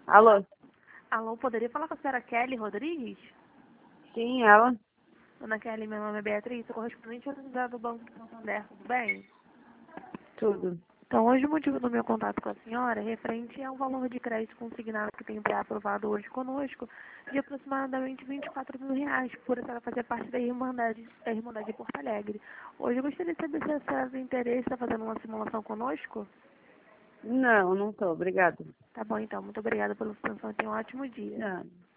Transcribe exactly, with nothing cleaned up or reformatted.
Alô? Alô, poderia falar com a senhora Kelly Rodrigues? Sim, ela? Dona Kelly, meu nome é Beatriz, sou correspondente organizada do Banco de Santander, tudo bem? Tudo. Então, hoje o motivo do meu contato com a senhora é referente ao valor de crédito consignado que tem para aprovado hoje conosco, de aproximadamente vinte e quatro mil reais, por a senhora fazer parte da Irmandade, da Irmandade de Porto Alegre. Hoje eu gostaria de saber se a senhora tem interesse em estar fazendo uma simulação conosco? Não, não tô, obrigada. Tá bom, então. Muito obrigada pela sua atenção e tenha um ótimo dia. Não.